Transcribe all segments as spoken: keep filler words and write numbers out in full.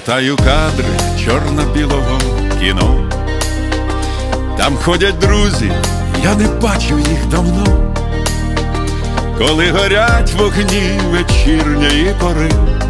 Гортаю кадри чорно-білого кіно. Там ходять друзі, я не бачив їх давно. Коли горять вогні вечірньої пори,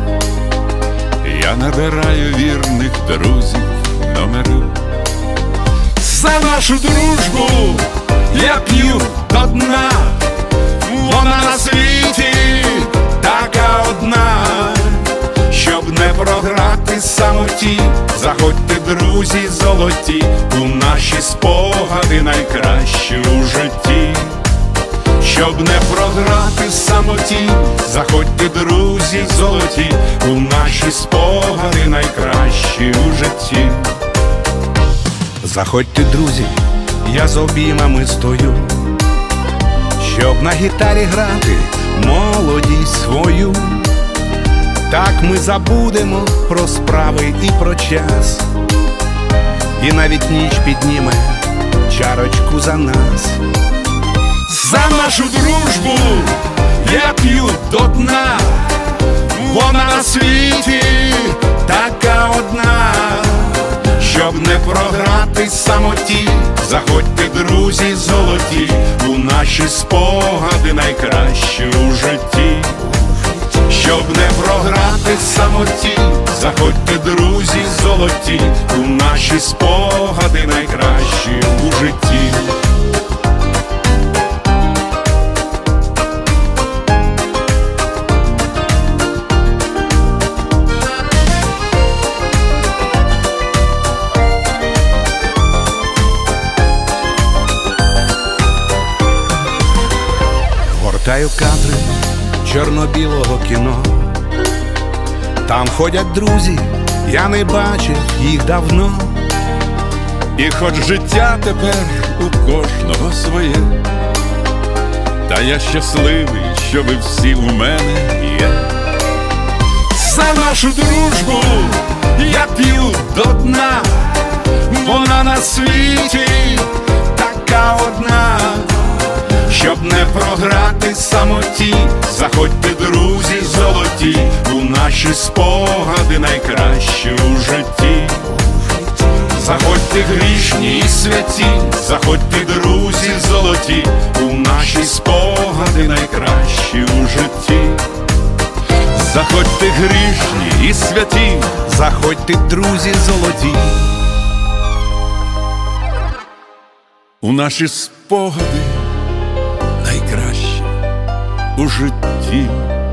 я набираю вірних друзів номери. За нашу дружбу я п'ю до дна, вона на світі така одна. Щоб не програти самоті, заходьте, друзі золоті, у наші спогади найкращі у житті. Щоб не програти самоті, заходьте, друзі золоті, у наші спогади найкращі у житті. Заходьте, друзі, я з обіймами стою, щоб на гітарі грати молодість свою. Так ми забудемо про справи і про час, і навіть ніч підніме чарочку за нас. За нашу дружбу я п'ю до дна, вона на світі така одна. Щоб не програти самоті, заходьте, друзі золоті, у наші спогади найкращі у житті. Щоб не програти самоті, заходьте, друзі золоті, у наші спогади найкращі у житті. Гортаю кадри чорно-білого кіно. Там ходять друзі, я не бачив їх давно. І хоч життя тепер у кожного своє, та я щасливий, що ви всі у мене є. За нашу дружбу я п'ю до дна, вона на світі така одна. Щоб не програти самоті, заходьте, друзі золоті, у наші спогади найкращі у житті. Заходьте, грішні і святі, заходьте, друзі золоті, у наші спогади найкращі у житті. Заходьте, грішні і святі, заходьте, друзі золоті, у наші спогади найкраще у житті.